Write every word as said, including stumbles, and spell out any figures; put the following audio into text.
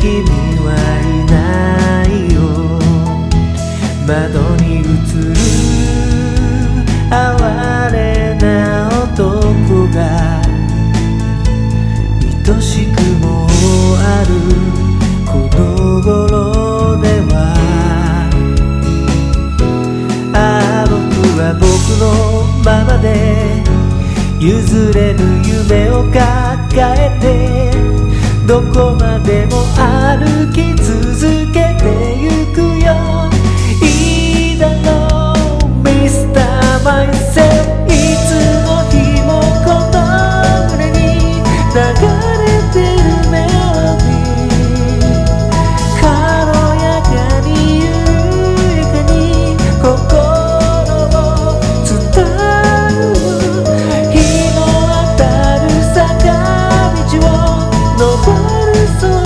君はいないよ。窓に映る哀れな男が愛しくもあるこの頃では、ああ僕は僕のままで譲れぬ夢を抱えてどこまでも歩き続けてゆくよ。いいだろうミスターマイセル、いつの日もこの胸に流れてるメロディー、軽やかに緩やかに心を伝う。日の当たる坂道を登る